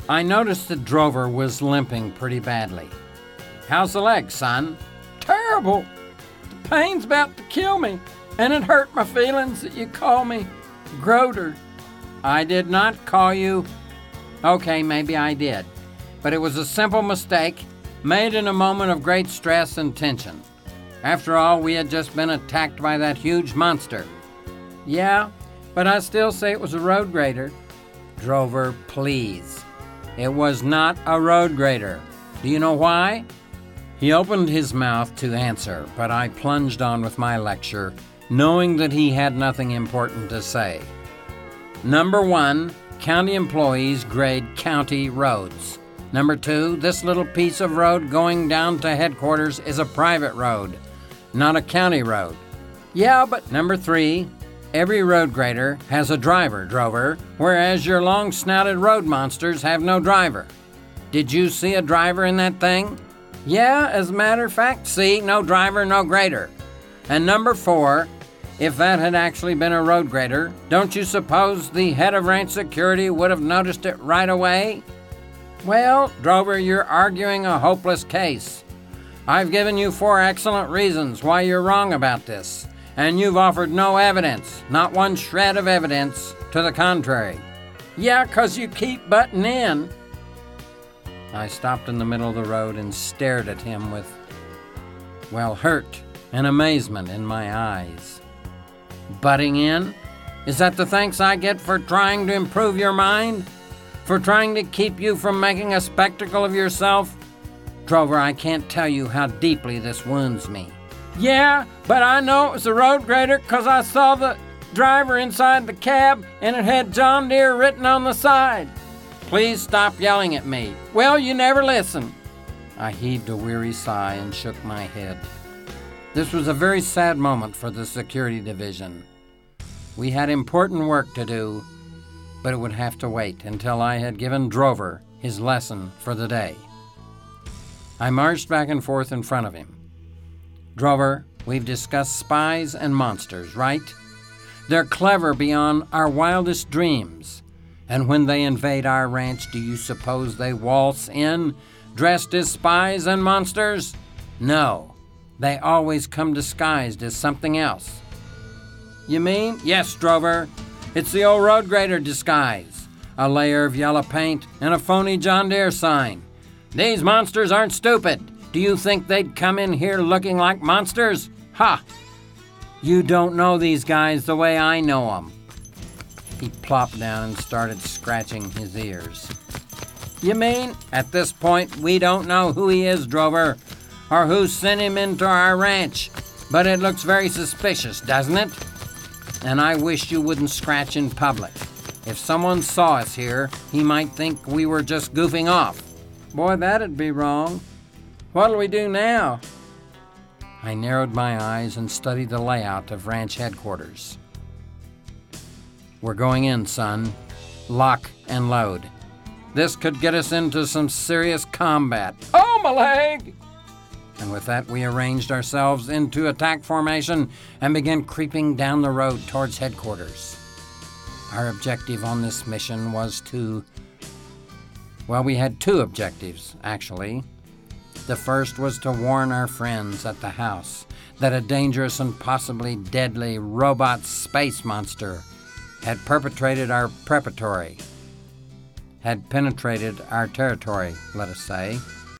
I noticed that Drover was limping pretty badly. "How's the leg, son?" "Terrible. The pain's about to kill me, and it hurt my feelings that you call me Groder." "I did not call you..." "Okay, maybe I did. But it was a simple mistake, made in a moment of great stress and tension. After all, we had just been attacked by that huge monster." "Yeah, but I still say it was a road grader." "Drover, please. It was not a road grader. Do you know why?" He opened his mouth to answer, but I plunged on with my lecture, knowing that he had nothing important to say. Number 1, county employees grade county roads. Number 2, this little piece of road going down to headquarters is a private road, not a county road. "Yeah, but..." Number 3, every road grader has a driver, Drover, whereas your long-snouted road monsters have no driver. Did you see a driver in that thing? "Yeah, as a matter of fact, see, no driver, no grader." And number 4, if that had actually been a road grader, don't you suppose the head of ranch security would have noticed it right away? "Well, Drover, you're arguing a hopeless case. I've given you 4 excellent reasons why you're wrong about this, and you've offered no evidence, not one shred of evidence, to the contrary." "Yeah, 'cause you keep butting in." I stopped in the middle of the road and stared at him with, hurt and amazement in my eyes. "Butting in? Is that the thanks I get for trying to improve your mind? For trying to keep you from making a spectacle of yourself? Drover, I can't tell you how deeply this wounds me." "Yeah, but I know it was a road grader 'cause I saw the driver inside the cab and it had John Deere written on the side." "Please stop yelling at me." "Well, you never listen." I heaved a weary sigh and shook my head. This was a very sad moment for the security division. We had important work to do, but it would have to wait until I had given Drover his lesson for the day. I marched back and forth in front of him. "Drover, we've discussed spies and monsters, right? They're clever beyond our wildest dreams. And when they invade our ranch, do you suppose they waltz in dressed as spies and monsters? No, they always come disguised as something else." "You mean?" "Yes, Drover. It's the old road grader disguise. A layer of yellow paint and a phony John Deere sign. These monsters aren't stupid. Do you think they'd come in here looking like monsters? Ha! You don't know these guys the way I know them." He plopped down and started scratching his ears. "You mean?" "At this point, we don't know who he is, Drover, or who sent him into our ranch, but it looks very suspicious, doesn't it? And I wish you wouldn't scratch in public. If someone saw us here, he might think we were just goofing off." "Boy, that'd be wrong. What'll we do now?" I narrowed my eyes and studied the layout of ranch headquarters. "We're going in, son. Lock and load. This could get us into some serious combat." "Oh, my leg!" And with that, we arranged ourselves into attack formation and began creeping down the road towards headquarters. Our objective on this mission was we had 2 objectives, actually. The first was to warn our friends at the house that a dangerous and possibly deadly robot space monster had penetrated our territory, let us say,